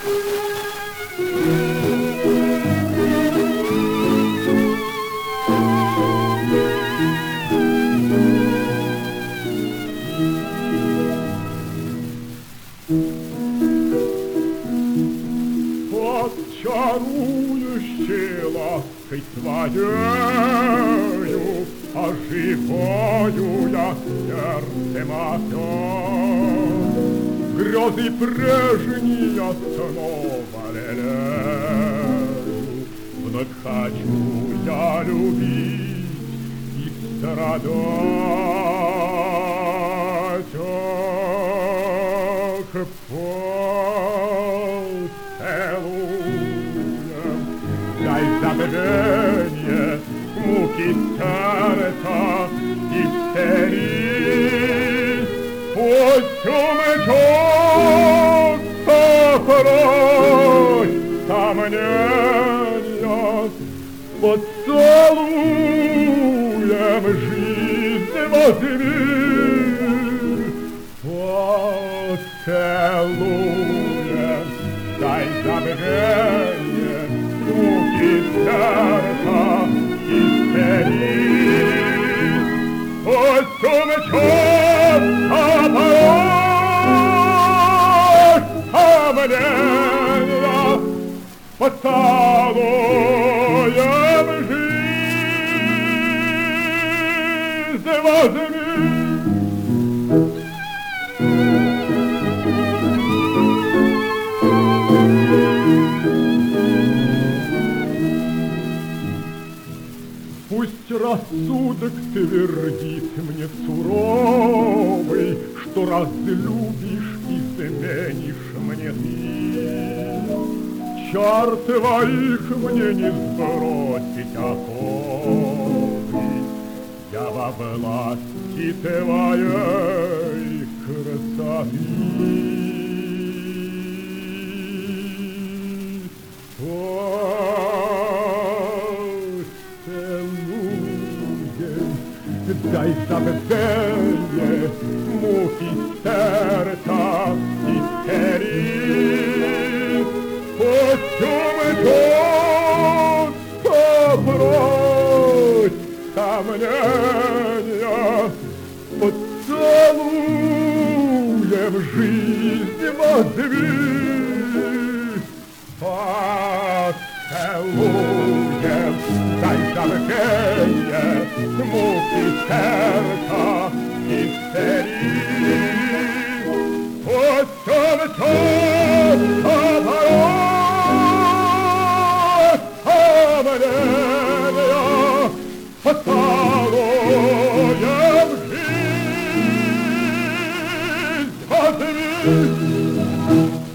Чарующей лаской твоею оживаю я сердцем опять. Грезы прежние снова лелею, вновь хочу я любить и страдать. Ах, поцелуем, дай забвенье муки сердца истерии. Пусть умчется прочь сомнения, поцелуем жизнь возьми. Поцелуем, дай забвенье муки сердца истерии. Пусть умчется прочь сомнения, поцелуем жизнь возьми. Пусть рассудок твердит мне суровый, что разлюбишь, изменишь мне ты. Чар твоих мне не сбросить оковы, я во власти твоей красоты. Дай забвенье муки сердца истерии. Пусть умчется прочь сомнения, поцелуем жизнь возьми. Поцелуем, дай забвенье муки сердца истерии. Пусть умчется прочь сомнения, поцелуем жизнь возьми.